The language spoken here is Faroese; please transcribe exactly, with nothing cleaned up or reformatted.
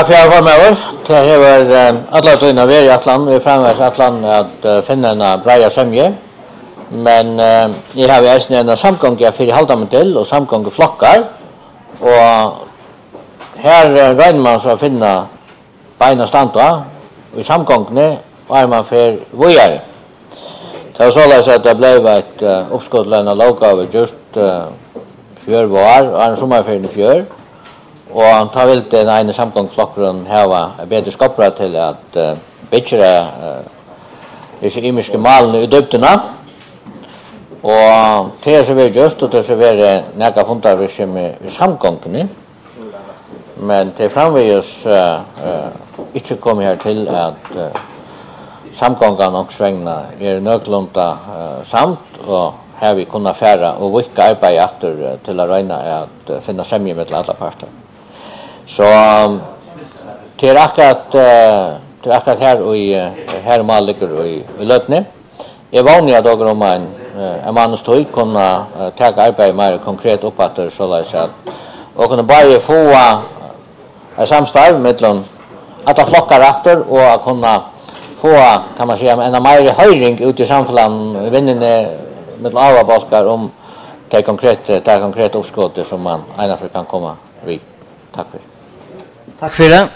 Takk for å med oss. Det var alle tøyene ved i Atlant. Vi fremveis Atlant at uh, finne en breia sømje. Men uh, jeg har jo en samgang jeg fyrir halda meg til, og samgang flokkar. Og her uh, regner man så å finne beina standa i samgangene, og er man for vågjere. Det var såleis at det ble et uh, oppskottlønna lovgave just uh, fjør vår, og en sommerferien i fjør. Og han tar vel den ene samgangsflokkeren heva bedre skapere til at uh, bedre uh, disse imiske malene i dybtene. Og til å være just, og til å være nægge fundarvirksomhet i samgangene. Men til framvegis uh, uh, ikke kom her til at uh, samgangene og svengene er nøglunda uh, samt, og her vi kunne fære og vikke arbeid etter uh, til å regne at uh, finne semje med alle parter. Så um, til akkurat uh, til akkurat her og i uh, her mal ligger i, i løtene. Jeg vanlig at dere om en uh, en manns tog kunne uh, ta arbeid mer konkret opp at det så la seg at og kunne bare få uh, en samstarv mellom at det flokkar etter og at kunne få kan man si en mer høyring ut i samfunnet vinnende mellom avabalkar om det konkrete det konkrete oppskottet som man ennå kan komme vid. Takk for. Takk for det.